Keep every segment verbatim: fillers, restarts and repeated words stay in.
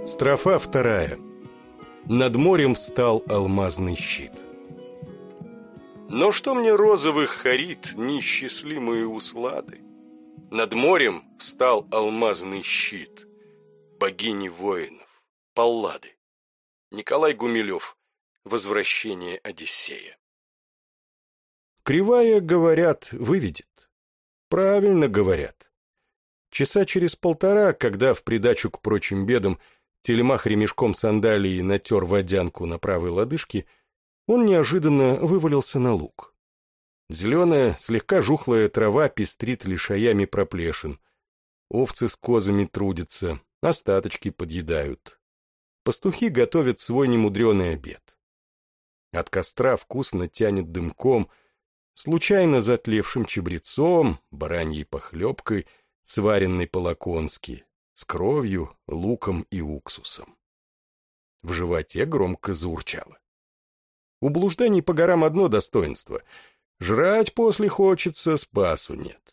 Строфа вторая. Над морем встал алмазный щит. Но что мне розовых харит неисчислимые услады? Над морем встал алмазный щит богини воинов, Паллады. Николай Гумилев. Возвращение Одиссея. Кривая, говорят, выведет. Правильно говорят. Часа через полтора, когда в придачу к прочим бедам Телемах ремешком сандалии натер водянку на правой лодыжке, он неожиданно вывалился на луг. Зеленая, слегка жухлая трава пестрит лишаями проплешин. Овцы с козами трудятся, остаточки подъедают. Пастухи готовят свой немудреный обед. От костра вкусно тянет дымком, случайно затлевшим чабрецом, бараньей похлебкой, сваренной по-лаконски, с кровью, луком и уксусом. В животе громко заурчало. У блужданий по горам одно достоинство — жрать после хочется, спасу нет.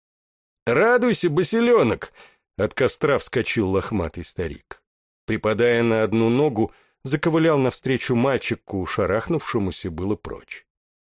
«Радуйся, босиленок!» — от костра вскочил лохматый старик. Припадая на одну ногу, заковылял навстречу мальчику, шарахнувшемуся было прочь.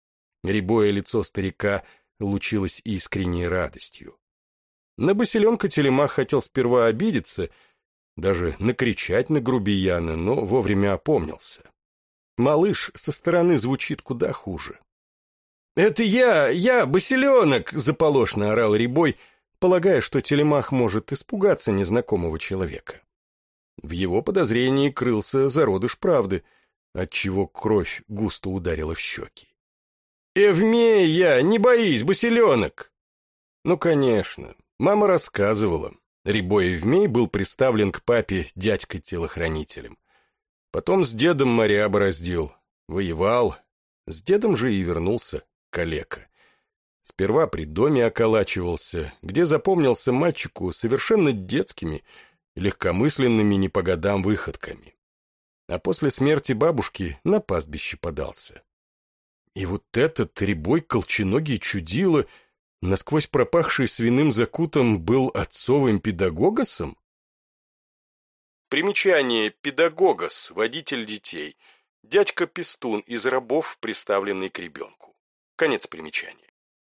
Рябое лицо старика лучилось искренней радостью. На босиленка Телемах хотел сперва обидеться, даже накричать на грубияна, но вовремя опомнился. Малыш со стороны звучит куда хуже. «Это я, я, босиленок!» — заполошно орал Рябой, полагая, что Телемах может испугаться незнакомого человека. В его подозрении крылся зародыш правды, отчего кровь густо ударила в щеки. «Эвмей я, не боись, босиленок!» Ну, конечно, мама рассказывала. Рябой Эвмей был приставлен к папе дядькой-телохранителем. Потом с дедом моря бороздил, воевал, с дедом же и вернулся калека. Сперва при доме околачивался, где запомнился мальчику совершенно детскими, легкомысленными не по годам выходками. А после смерти бабушки на пастбище подался. И вот этот Рябой колченогий чудило, насквозь пропахший свиным закутом, был отцовым педагогосом? Примечание: педагогос, водитель детей, дядька-пестун из рабов, приставленный к ребенку. Конец примечания.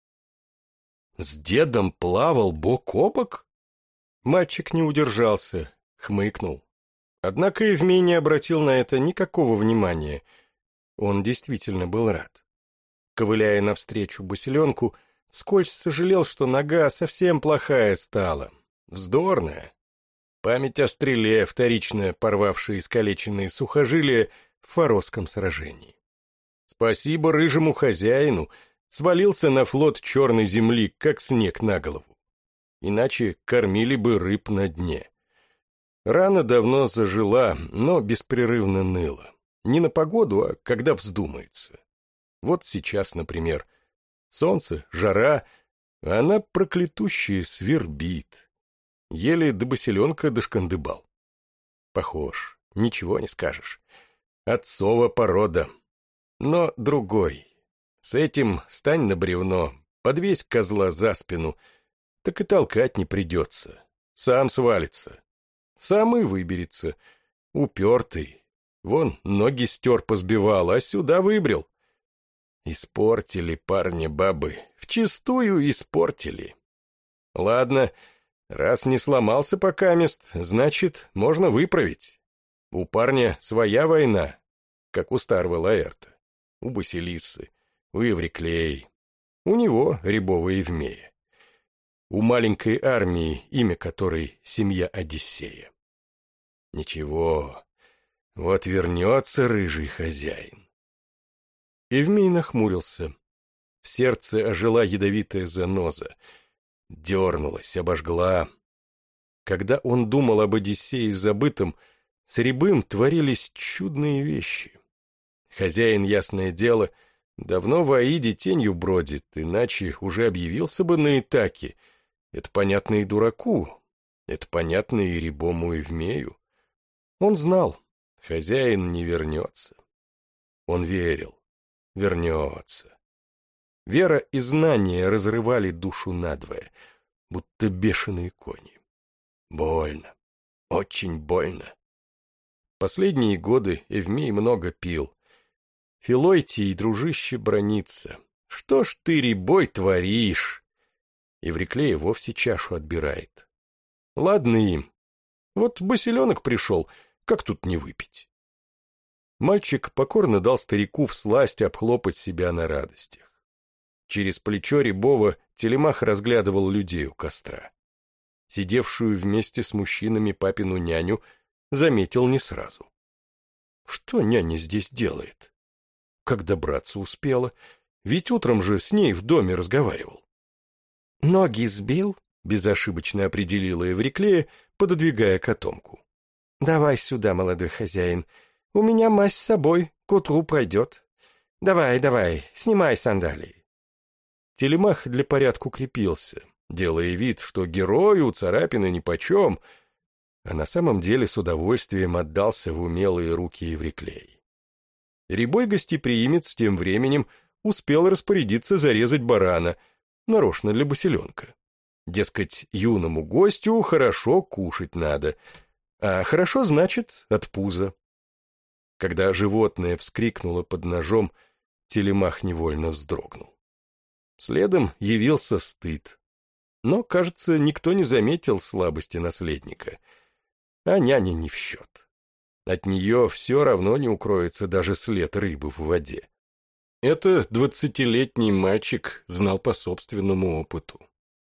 С дедом плавал бок о бок? Мальчик не удержался, хмыкнул. Однако Евмей не обратил на это никакого внимания. Он действительно был рад. Ковыляя навстречу босиленку, вскользь сожалел, что нога совсем плохая стала, вздорная. Память о стреле, вторично порвавшей искалеченные сухожилия в форосском сражении. Спасибо рыжему хозяину, свалился на флот черной земли, как снег на голову. Иначе кормили бы рыб на дне. Рана давно зажила, но беспрерывно ныла. Не на погоду, а когда вздумается. Вот сейчас, например, солнце, жара, а она проклятущая свербит. Еле до босиленка дошкандыбал. Похож, ничего не скажешь. Отцова порода. Но другой. С этим стань на бревно, подвесь козла за спину, так и толкать не придется. Сам свалится. Сам и выберется. Упертый. Вон ноги стер позбивал, а сюда выбрел. Испортили парня бабы. Вчистую испортили. Ладно, раз не сломался покамест, значит, можно выправить. У парня своя война, как у старого Лаэрта, у Басилиссы, у Евриклеи, у него Рябого Евмея, у маленькой армии, имя которой семья Одиссея. Ничего, вот вернется рыжий хозяин. Евмей нахмурился. В сердце ожила ядовитая заноза. Дернулась, обожгла. Когда он думал об Одиссее забытом, с Рябым творились чудные вещи. Хозяин, ясное дело, давно в Аиде тенью бродит, иначе уже объявился бы на Итаке. Это понятно и дураку, это понятно и Рябому Евмею. Он знал, хозяин не вернется. Он верил, вернется. Вера и знание разрывали душу надвое, будто бешеные кони. Больно, очень больно. Последние годы Евмей много пил. Филойтий, дружище, бронится. Что ж ты, рябой, творишь? Евриклея вовсе чашу отбирает. Ладно им. Вот Басиленок пришел, как тут не выпить? Мальчик покорно дал старику всласть обхлопать себя на радостях. Через плечо Рябова Телемах разглядывал людей у костра. Сидевшую вместе с мужчинами папину няню заметил не сразу. Что няня здесь делает? Как добраться успела? Ведь утром же с ней в доме разговаривал. «Ноги сбил?» — безошибочно определила Евриклея, пододвигая котомку. «Давай сюда, молодой хозяин. У меня мазь с собой, к утру пройдет. Давай, давай, снимай сандалии». Телемах для порядка крепился, делая вид, что герою царапины нипочем, а на самом деле с удовольствием отдался в умелые руки Евриклеи. Рябой гостеприимец тем временем успел распорядиться зарезать барана, нарочно для Басиленка. Дескать, юному гостю хорошо кушать надо, а хорошо значит от пуза. Когда животное вскрикнуло под ножом, Телемах невольно вздрогнул. Следом явился стыд. Но, кажется, никто не заметил слабости наследника, а няня не в счет. От нее все равно не укроется даже след рыбы в воде. Это двадцатилетний мальчик знал по собственному опыту.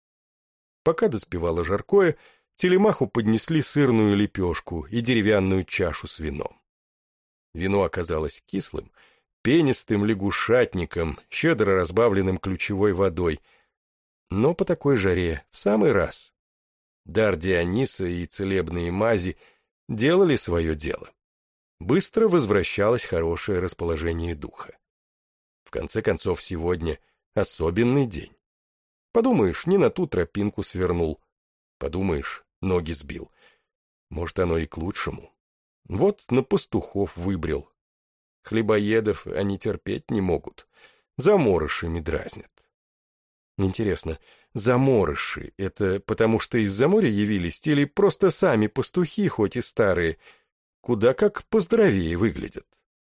Пока доспевало жаркое, Телемаху поднесли сырную лепешку и деревянную чашу с вином. Вино оказалось кислым, пенистым лягушатником, щедро разбавленным ключевой водой, но по такой жаре в самый раз. Дар Диониса и целебные мази делали свое дело. Быстро возвращалось хорошее расположение духа. В конце концов, сегодня особенный день. Подумаешь, не на ту тропинку свернул. Подумаешь, ноги сбил. Может, оно и к лучшему. Вот на пастухов выбрел. Хлебоедов они терпеть не могут. Заморышами дразнят. Интересно, заморыши — это потому что из-за моря явились, или просто сами пастухи, хоть и старые, куда как поздоровее выглядят?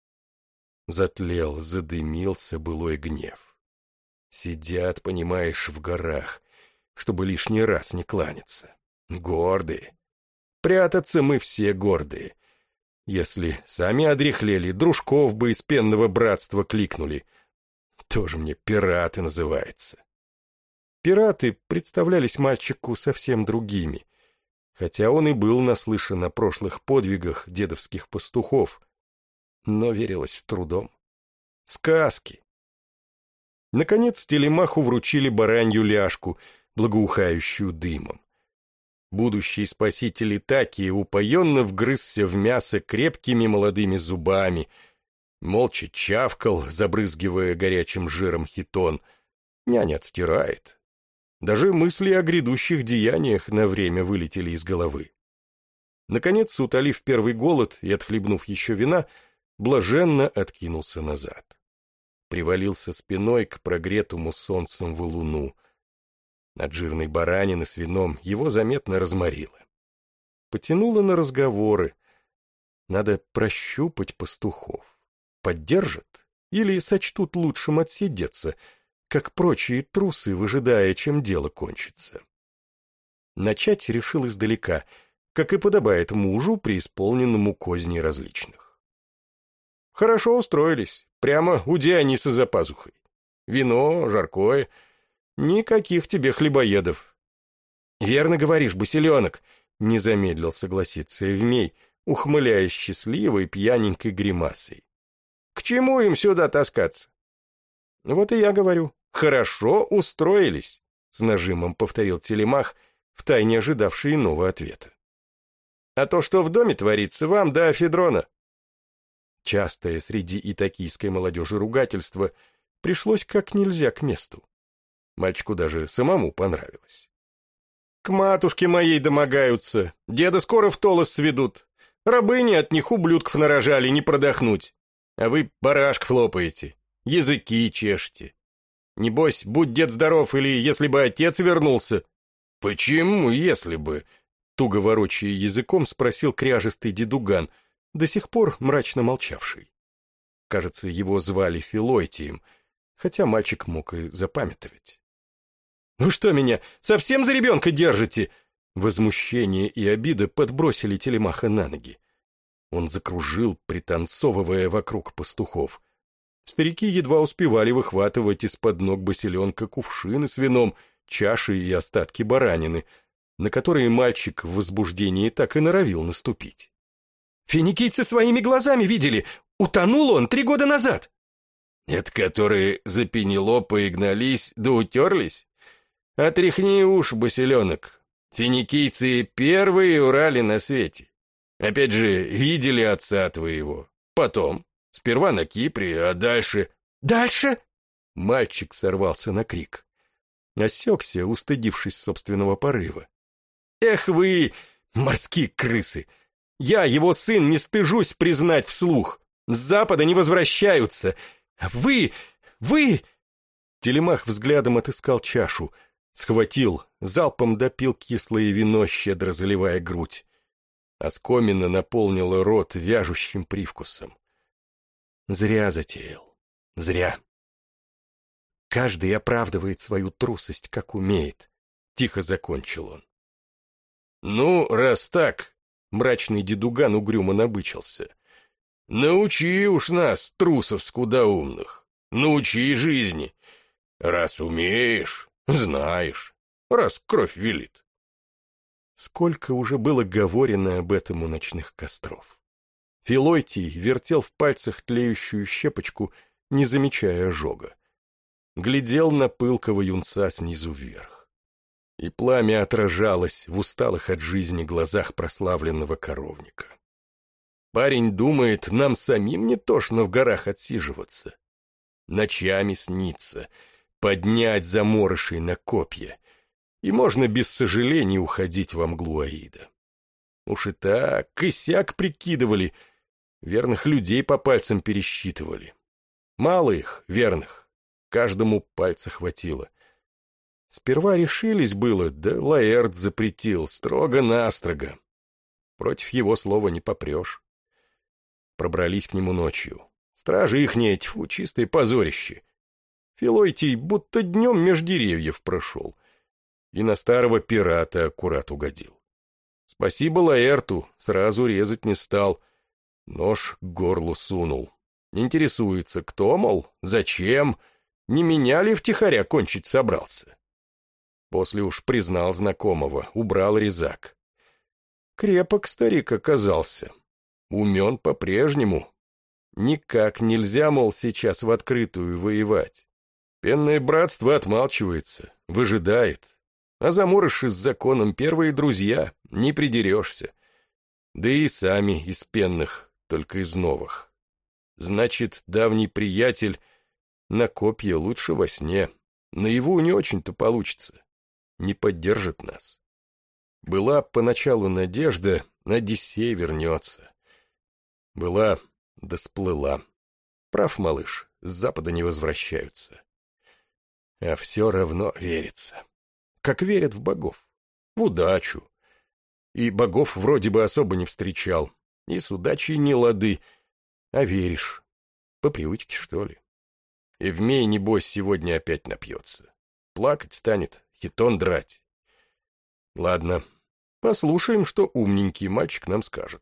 Затлел, задымился былой гнев. Сидят, понимаешь, в горах, чтобы лишний раз не кланяться. Гордые. Прятаться мы все гордые. Если сами одряхлели, дружков бы из пенного братства кликнули. Тоже мне пираты называется. Пираты представлялись мальчику совсем другими, хотя он и был наслышан о прошлых подвигах дедовских пастухов, но верилось с трудом. Сказки. Наконец Телемаху вручили баранью ляжку, благоухающую дымом. Будущий спаситель Итакии упоенно вгрызся в мясо крепкими молодыми зубами, молча чавкал, забрызгивая горячим жиром хитон. Няня отстирает. Даже мысли о грядущих деяниях на время вылетели из головы. Наконец, утолив первый голод и отхлебнув еще вина, блаженно откинулся назад. Привалился спиной к прогретому солнцем валуну. От жирной баранины с вином его заметно разморило. Потянуло на разговоры. Надо прощупать пастухов. Поддержат или сочтут лучшим отсидеться, как прочие трусы, выжидая, чем дело кончится. Начать решил издалека, как и подобает мужу, преисполненному козней различных. Хорошо устроились, прямо у Диониса за пазухой. Вино, жаркое, никаких тебе хлебоедов. Верно говоришь, Басиленок, не замедлил согласиться Евмей, ухмыляясь счастливой пьяненькой гримасой. К чему им сюда таскаться? Вот и я говорю. «Хорошо устроились», — с нажимом повторил Телемах, втайне ожидавший иного ответа. «А то, что в доме творится, вам да Федрона». Частое среди итакийской молодежи ругательство пришлось как нельзя к месту. Мальчику даже самому понравилось. «К матушке моей домогаются, деда скоро в толос сведут. Рабыни от них ублюдков нарожали, не продохнуть. А вы барашков лопаете, языки чешете. Небось, будь дед здоров, или если бы отец вернулся». «Почему, если бы?» — туго ворочая языком спросил кряжестый дедуган, до сих пор мрачно молчавший. Кажется, его звали Филойтием, хотя мальчик мог и запамятовать. «Вы что, меня совсем за ребенка держите?» Возмущение и обида подбросили Телемаха на ноги. Он закружил, пританцовывая вокруг пастухов. Старики едва успевали выхватывать из-под ног босиленка кувшины с вином, чаши и остатки баранины, на которые мальчик в возбуждении так и норовил наступить. «Финикийцы своими глазами видели! Утонул он три года назад!» «Это которые за Пенелопой гнались да утерлись? Отряхни уж, босиленок. Финикийцы первые урали на свете. Опять же, видели отца твоего. Потом, сперва на Кипре, а дальше...» «Дальше?» Мальчик сорвался на крик. Осекся, устыдившись собственного порыва. «Эх вы, морские крысы! Я, его сын, не стыжусь признать вслух. С запада не возвращаются. А вы, вы...» Телемах взглядом отыскал чашу, схватил, залпом допил кислое вино, щедро заливая грудь. Оскомина наполнила рот вяжущим привкусом. Зря затеял. Зря. Каждый оправдывает свою трусость, как умеет. Тихо закончил он. «Ну, раз так...» Мрачный дедуган угрюмо набычился. «Научи уж нас, трусов скудоумных. Научи жизни. Раз умеешь, знаешь. Раз кровь велит». Сколько уже было говорено об этом у ночных костров. Филойтий вертел в пальцах тлеющую щепочку, не замечая ожога. Глядел на пылкого юнца снизу вверх. И пламя отражалось в усталых от жизни глазах прославленного коровника. Парень думает, нам самим не тошно в горах отсиживаться. Ночами снится, поднять заморышей на копья, и можно без сожалений уходить во мглу Аида. Уж и так, и сяк прикидывали, верных людей по пальцам пересчитывали. Мало их, верных, каждому пальца хватило. Сперва решились было, да Лаэрт запретил, строго-настрого. Против его слова не попрешь. Пробрались к нему ночью. Стражи ихние, тьфу, чистое позорище. Филойтий будто днем меж деревьев прошел. И на старого пирата аккурат угодил. Спасибо Лаэрту, сразу резать не стал. Нож к горлу сунул. Интересуется, кто, мол, зачем, не меня ли втихаря кончить собрался? После уж признал знакомого, убрал резак. Крепок старик оказался. Умен по-прежнему. Никак нельзя, мол, сейчас в открытую воевать. Пенное братство отмалчивается, выжидает. А заморыши с законом первые друзья, не придерешься. Да и сами из пенных, только из новых. Значит, давний приятель на копье лучше во сне. Наяву не очень-то получится. Не поддержит нас. Была поначалу надежда, Одиссей вернется. Была, да сплыла. Прав, малыш, с запада не возвращаются. А все равно верится. Как верят в богов. В удачу. И богов вроде бы особо не встречал. И с удачей не лады. А веришь. По привычке, что ли. Эвмей, небось, сегодня опять напьется. Плакать станет, хитон драть. Ладно, послушаем, что умненький мальчик нам скажет.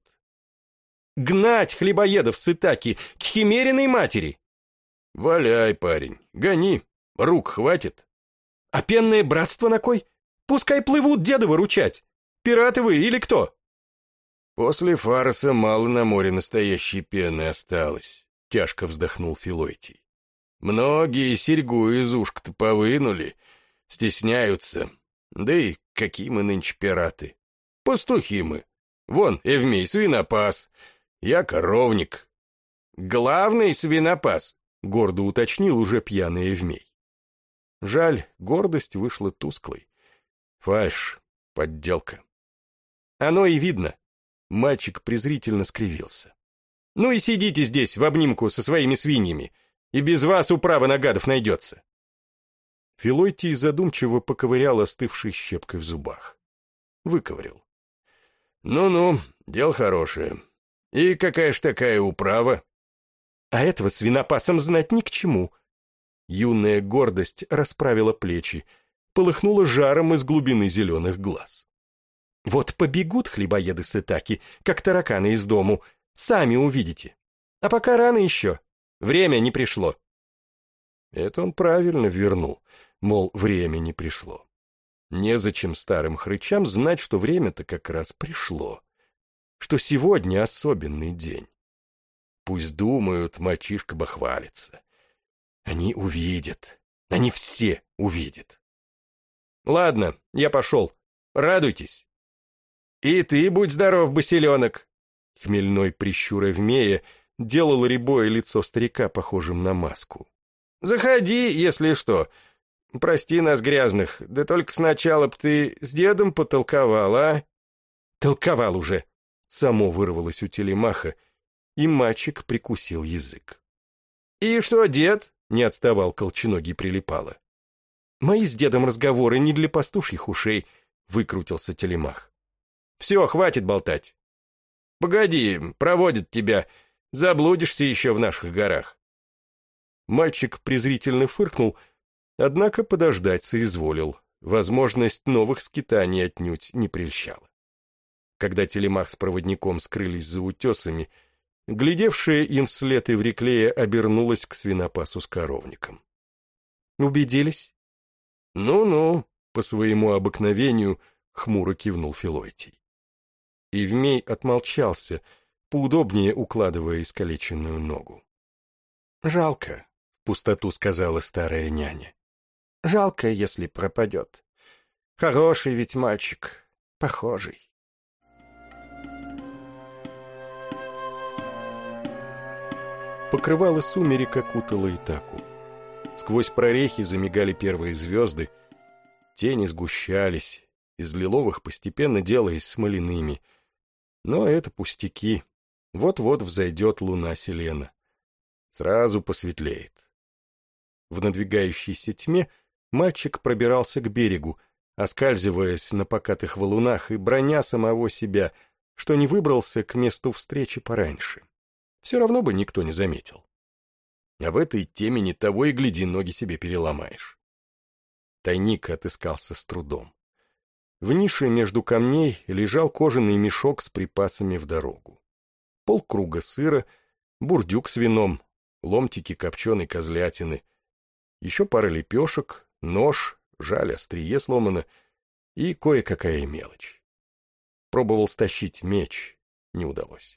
«Гнать хлебоедов с Итаки к химериной матери!» «Валяй, парень, гони, рук хватит». «А пенное братство на кой? Пускай плывут деда выручать. Пираты вы или кто?» «После фарса мало на море настоящей пены осталось», — тяжко вздохнул Филойтий. «Многие серьгу из ушка-то повынули, стесняются. Да и какие мы нынче пираты? Пастухи мы. Вон, Эвмей, свинопас. Я коровник». «Главный свинопас», — гордо уточнил уже пьяный Эвмей. Жаль, гордость вышла тусклой. Фальшь, подделка. Оно и видно. Мальчик презрительно скривился. «Ну и сидите здесь в обнимку со своими свиньями, и без вас управа на гадов найдется». Филойтий задумчиво поковырял остывшей щепкой в зубах. Выковырял. «Ну-ну, дело хорошее. И какая ж такая управа? А этого свинопасам знать ни к чему. Юная гордость расправила плечи, полыхнула жаром из глубины зеленых глаз. Вот побегут хлебоеды с Итаки, как тараканы из дому, сами увидите. А пока рано еще, время не пришло. Это он правильно вернул, мол, время не пришло. Незачем старым хрычам знать, что время-то как раз пришло, что сегодня особенный день. Пусть думают, мальчишка бахвалится. Они увидят, они все увидят. Ладно, я пошел, радуйтесь. И ты будь здоров, басиленок. Хмельной прищур Эвмея делал рябое лицо старика похожим на маску. Заходи, если что. Прости нас, грязных, да только сначала б ты с дедом потолковал, а? Толковал уже. Само вырвалось у Телемаха, и мальчик прикусил язык. И что, дед? Не отставал колченогий Прилипало. Мои с дедом разговоры не для пастушьих ушей, выкрутился Телемах. Все, хватит болтать. Погоди, проводят тебя, заблудишься еще в наших горах. Мальчик презрительно фыркнул, однако подождать соизволил. Возможность новых скитаний отнюдь не прельщала. Когда Телемах с проводником скрылись за утесами, глядевшая им вслед Эвриклея обернулась к свинопасу с коровником. «Убедились?» «Ну-ну», — по своему обыкновению хмуро кивнул Филойтий. Евмей отмолчался, поудобнее укладывая искалеченную ногу. «Жалко», — в пустоту сказала старая няня. «Жалко, если пропадет. Хороший ведь мальчик, похожий». Покрывало сумерек окутало Итаку. Сквозь прорехи замигали первые звезды, тени сгущались, из лиловых постепенно делаясь смоляными. Но это пустяки. Вот-вот взойдет луна Селена. Сразу посветлеет. В надвигающейся тьме мальчик пробирался к берегу, оскальзываясь на покатых валунах и броня самого себя, что не выбрался к месту встречи пораньше. Все равно бы никто не заметил. А в этой темени того и гляди, ноги себе переломаешь. Тайник отыскался с трудом. В нише между камней лежал кожаный мешок с припасами в дорогу. Полкруга сыра, бурдюк с вином, ломтики копченой козлятины, еще пара лепешек, нож, жаль, острие сломано и кое-какая мелочь. Пробовал стащить меч, не удалось.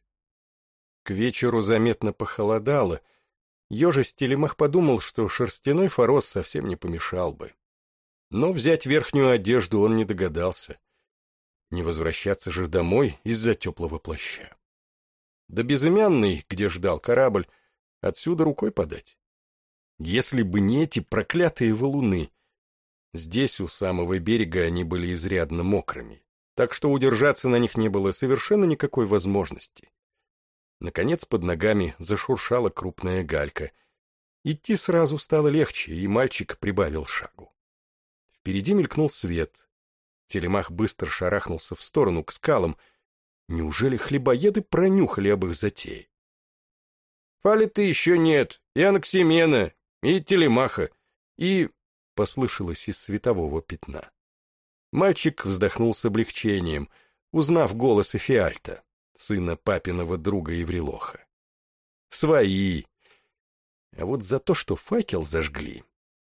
К вечеру заметно похолодало. Ежась Телемах подумал, что шерстяной форос совсем не помешал бы. Но взять верхнюю одежду он не догадался. Не возвращаться же домой из-за теплого плаща. До Безымянной, где ждал корабль, отсюда рукой подать. Если бы не эти проклятые валуны. Здесь, у самого берега, они были изрядно мокрыми, так что удержаться на них не было совершенно никакой возможности. Наконец под ногами зашуршала крупная галька. Идти сразу стало легче, и мальчик прибавил шагу. Впереди мелькнул свет. Телемах быстро шарахнулся в сторону, к скалам. Неужели хлебоеды пронюхали об их затее? «Фали-то еще нет, и Анаксимена, и Телемаха, и...» — послышалось из светового пятна. Мальчик вздохнул с облегчением, узнав голос Эфиальта, сына папиного друга Еврелоха. «Свои!» А вот за то, что факел зажгли...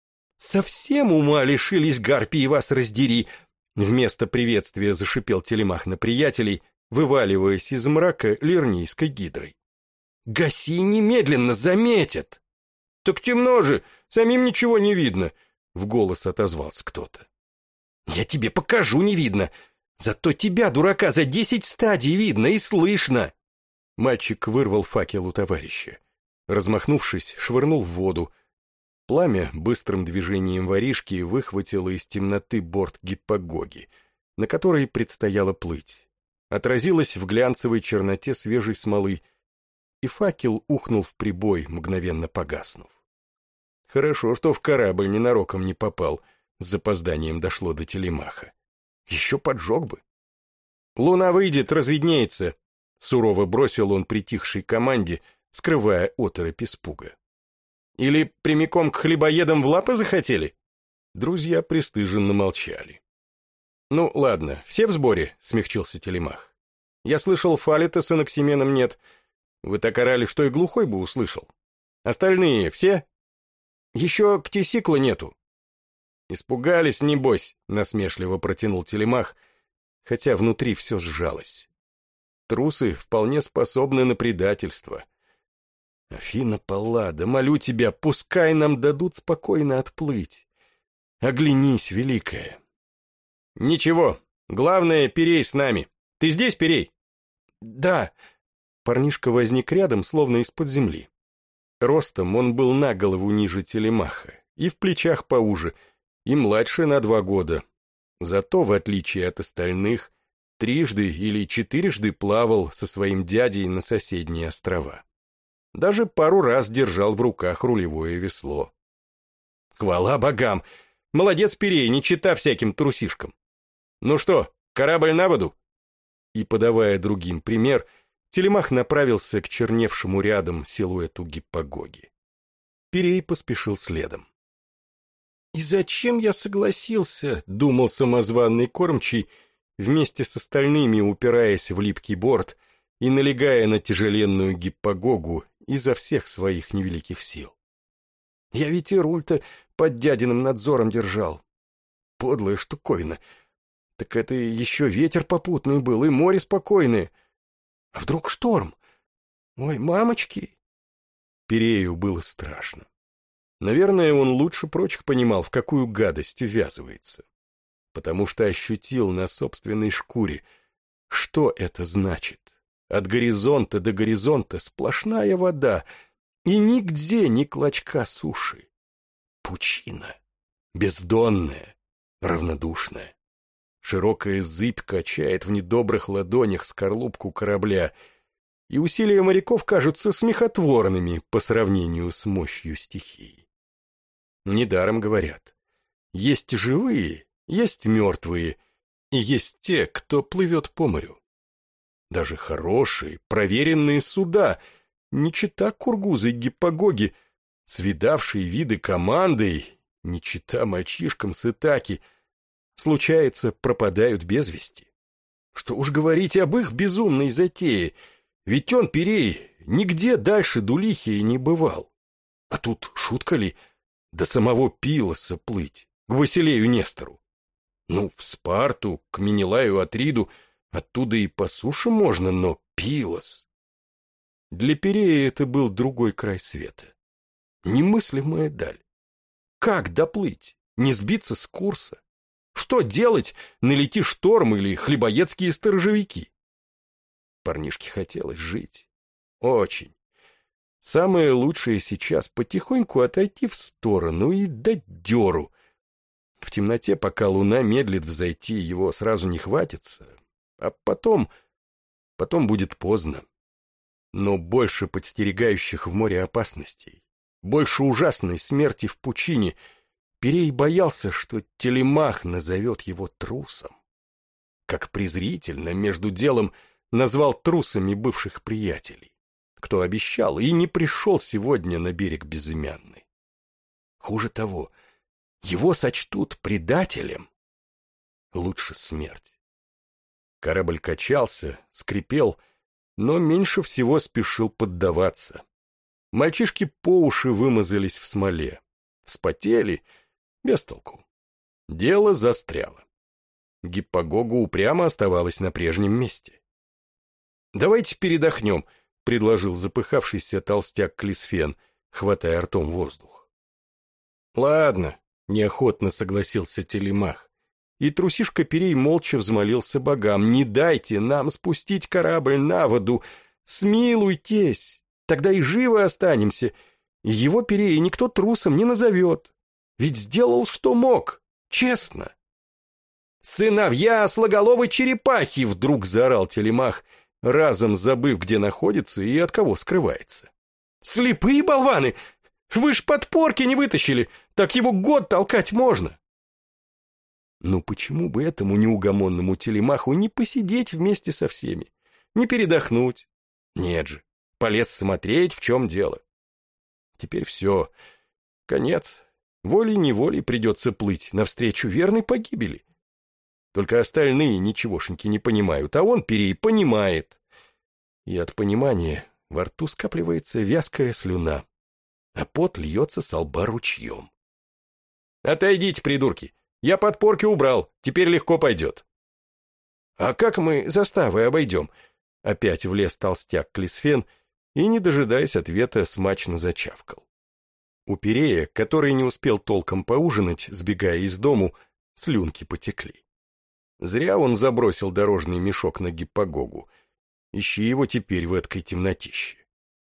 «Совсем ума лишились, гарпии, вас раздери!» Вместо приветствия зашипел Телемах на приятелей, вываливаясь из мрака лирнийской гидрой. «Гаси немедленно, заметят!» «Так темно же, самим ничего не видно!» — в голос отозвался кто-то. «Я тебе покажу, не видно! Зато тебя, дурака, за десять стадий видно и слышно!» Мальчик вырвал факел у товарища. Размахнувшись, швырнул в воду. Пламя быстрым движением воришки выхватило из темноты борт гиппагоги, на которой предстояло плыть. Отразилось в глянцевой черноте свежей смолы, и факел ухнул в прибой, мгновенно погаснув. Хорошо, что в корабль ненароком не попал, с запозданием дошло до Телемаха. Еще поджег бы. «Луна выйдет, разведнеется. Сурово бросил он притихшей команде, скрывая оторопь испуга. «Или прямиком к хлебоедам в лапы захотели?» Друзья пристыженно молчали. «Ну, ладно, все в сборе?» — смягчился Телемах. «Я слышал, Фалита с Анаксименом нет. Вы так орали, что и глухой бы услышал. Остальные все? Еще Ктисикла нету». «Испугались, небось», — насмешливо протянул Телемах, хотя внутри все сжалось. Трусы вполне способны на предательство. Афина Паллада, молю тебя, пускай нам дадут спокойно отплыть. Оглянись, великая. Ничего, главное, Пирей с нами. Ты здесь, Пирей? Да. Парнишка возник рядом, словно из-под земли. Ростом он был на голову ниже Телемаха, и в плечах поуже, и младше на два года. Зато, в отличие от остальных, трижды или четырежды плавал со своим дядей на соседние острова. Даже пару раз держал в руках рулевое весло. Хвала богам! Молодец, Пирей, не чита всяким трусишкам. Ну что, корабль на воду? И, подавая другим пример, Телемах направился к черневшему рядом силуэту Гиппагоги. Пирей поспешил следом. «И зачем я согласился?» — думал самозванный кормчий, вместе с остальными упираясь в липкий борт и налегая на тяжеленную Гиппагогу изо всех своих невеликих сил. «Я ведь и руль-то под дядиным надзором держал. Подлая штуковина. Так это еще ветер попутный был, и море спокойное. А вдруг шторм? Ой, мамочки!» Пирею было страшно. Наверное, он лучше прочих понимал, в какую гадость ввязывается. Потому что ощутил на собственной шкуре, что это значит. От горизонта до горизонта сплошная вода, и нигде ни клочка суши. Пучина, бездонная, равнодушная. Широкая зыбь качает в недобрых ладонях скорлупку корабля, и усилия моряков кажутся смехотворными по сравнению с мощью стихии. Недаром говорят, есть живые, есть мертвые, и есть те, кто плывет по морю. Даже хорошие, проверенные суда, не чета Кургузы и Гиппагоги, свидавшие виды командой, не чета мальчишкам с Итаки, случается, пропадают без вести. Что уж говорить об их безумной затее, ведь он, Пирей, нигде дальше Дулихии не бывал. А тут, шутка ли, до самого Пилоса плыть, к Василею Нестору. Ну, в Спарту, к Менелаю Атриду, оттуда и по суше можно, но Пилос... Для Пирея это был другой край света. Немыслимая даль. Как доплыть? Не сбиться с курса? Что делать, налети шторм или хлебоедские сторожевики? Парнишке хотелось жить. Очень. Самое лучшее сейчас потихоньку отойти в сторону и дать дёру. В темноте, пока луна медлит взойти, его сразу не хватится. А потом... потом будет поздно. Но больше подстерегающих в море опасностей, больше ужасной смерти в пучине, Пирей боялся, что Телемах назовет его трусом. Как презрительно между делом назвал трусами бывших приятелей, кто обещал и не пришел сегодня на берег безымянный. Хуже того, его сочтут предателем. Лучше смерть. Корабль качался, скрипел, но меньше всего спешил поддаваться. Мальчишки по уши вымазались в смоле, вспотели, без толку. Дело застряло. Гиппагога упрямо оставалась на прежнем месте. «Давайте передохнем», — предложил запыхавшийся толстяк Клисфен, хватая ртом воздух. «Ладно», — неохотно согласился Телемах. И трусишка Пирей молча взмолился богам: «Не дайте нам спустить корабль на воду! Смилуйтесь! Тогда и живы останемся, и его Пирея никто трусом не назовет. Ведь сделал, что мог, честно!» «Сыновья слоголовой черепахи!» — вдруг заорал Телемах, разом забыв, где находится и от кого скрывается. «Слепые болваны! Вы ж подпорки не вытащили, так его год толкать можно!» Ну почему бы этому неугомонному Телемаху не посидеть вместе со всеми? не передохнуть. Нет же, полез смотреть, в чем дело. Теперь все, конец. Волей-неволей придется плыть навстречу верной погибели. Только остальные ничегошеньки не понимают, а он, Пирей, понимает. И от понимания во рту скапливается вязкая слюна, а пот льется со лба ручьем. «Отойдите, придурки! Я подпорки убрал, теперь легко пойдет». «А как мы заставы обойдем?» Опять влез толстяк Клисфен и, не дожидаясь ответа, смачно зачавкал. У Пирея, который не успел толком поужинать, сбегая из дому, слюнки потекли. Зря он забросил дорожный мешок на гиппогогу. Ищи его теперь в эткой темнотище.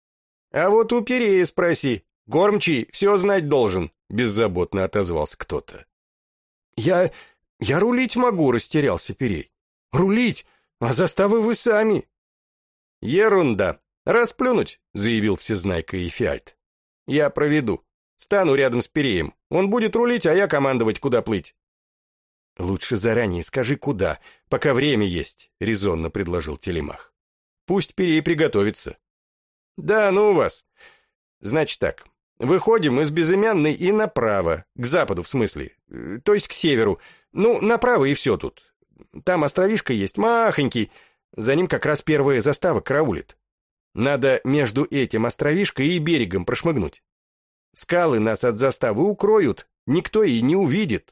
«А вот у Пирея спроси, кормчий все знать должен», — беззаботно отозвался кто-то. «Я... я рулить могу», — растерялся Пирей. «Рулить? А заставы вы сами». «Ерунда. Расплюнуть», — заявил всезнайка Эфиальт. «Я проведу. Стану рядом с Пиреем. Он будет рулить, а я командовать, куда плыть». «Лучше заранее скажи, куда, пока время есть», — резонно предложил Телемах. «Пусть Пирей приготовится». «Да ну вас. Значит так, выходим из Безымянной и направо, к западу в смысле, то есть к северу. Ну, направо и все тут. Там островишко есть, махонький, за ним как раз первая застава караулит. Надо между этим островишкой и берегом прошмыгнуть. Скалы нас от заставы укроют, никто и не увидит».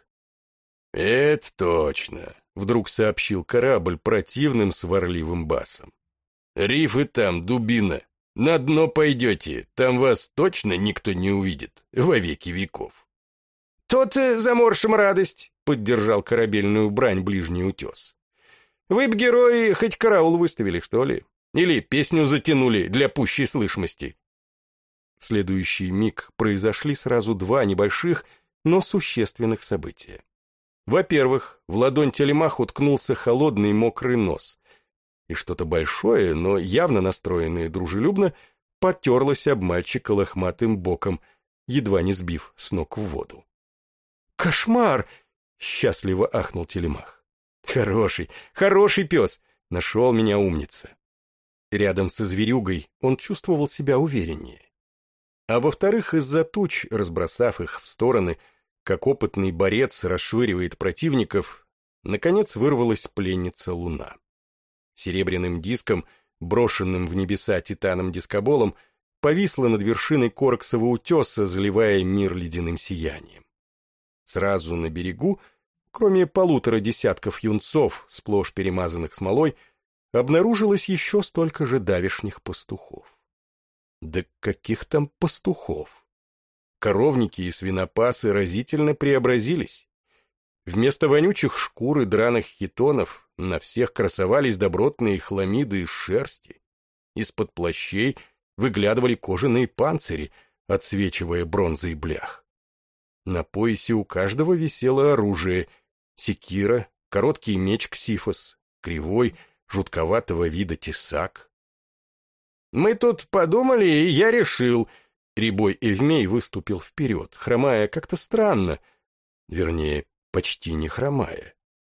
«Это точно», — вдруг сообщил корабль противным сварливым басом. «Рифы там, дубина. На дно пойдете, там вас точно никто не увидит во веки веков». «Тот заморшим радость», — поддержал корабельную брань ближний утес. «Вы б, герои, хоть караул выставили, что ли? Или песню затянули для пущей слышимости?» В следующий миг произошли сразу два небольших, но существенных события. Во-первых, в ладонь Телемаха уткнулся холодный мокрый нос, и что-то большое, но явно настроенное дружелюбно, потерлось об мальчика лохматым боком, едва не сбив с ног в воду. «Кошмар!» — счастливо ахнул Телемах. «Хороший, хороший пес! Нашел меня умница!» Рядом со зверюгой он чувствовал себя увереннее. А во-вторых, из-за туч, разбросав их в стороны, как опытный борец расшвыривает противников, наконец вырвалась пленница Луна. Серебряным диском, брошенным в небеса титаном-дискоболом, повисла над вершиной Корксова утеса, заливая мир ледяным сиянием. Сразу на берегу, кроме полутора десятков юнцов, сплошь перемазанных смолой, обнаружилось еще столько же давешних пастухов. Да каких там пастухов? Коровники и свинопасы разительно преобразились. Вместо вонючих шкур и драных хитонов на всех красовались добротные хламиды из шерсти. Из-под плащей выглядывали кожаные панцири, отсвечивая бронзой блях. На поясе у каждого висело оружие: секира, короткий меч ксифос, кривой, жутковатого вида тесак. «Мы тут подумали, и я решил...» Рябой Эвмей выступил вперед, хромая как-то странно, вернее, почти не хромая.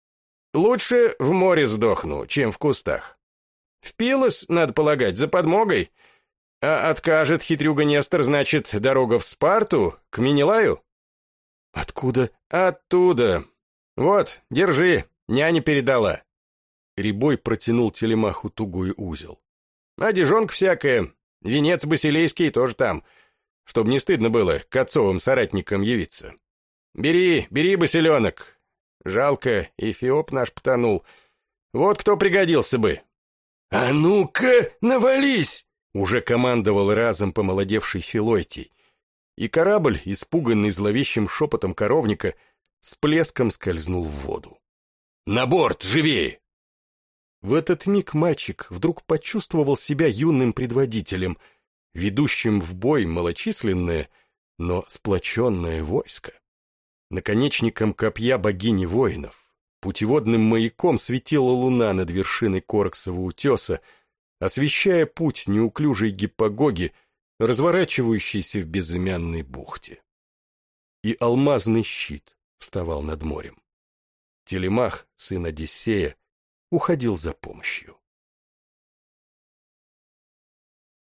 «Лучше в море сдохну, чем в кустах. В Пилос, надо полагать, за подмогой. А откажет хитрюга Нестор, значит, дорога в Спарту, к Менелаю?» «Откуда?» «Оттуда. Вот, держи, няня передала». Рябой протянул Телемаху тугой узел. «Одежонка всякая, венец басилейский тоже там, чтоб не стыдно было к отцовым соратникам явиться. Бери, бери, басиленок. Жалко, Эфиоп наш потонул. Вот кто пригодился бы». «А ну-ка, навались!» — уже командовал разом помолодевший Филойтий. И корабль, испуганный зловещим шепотом коровника, с плеском скользнул в воду. «На борт, живее!» В этот миг мальчик вдруг почувствовал себя юным предводителем, ведущим в бой малочисленное, но сплоченное войско. Наконечником копья богини воинов, путеводным маяком светила луна над вершиной Корксова утеса, освещая путь неуклюжей гиппогоги, разворачивающейся в безымянной бухте. И алмазный щит вставал над морем. Телемах, сын Одиссея, уходил за помощью.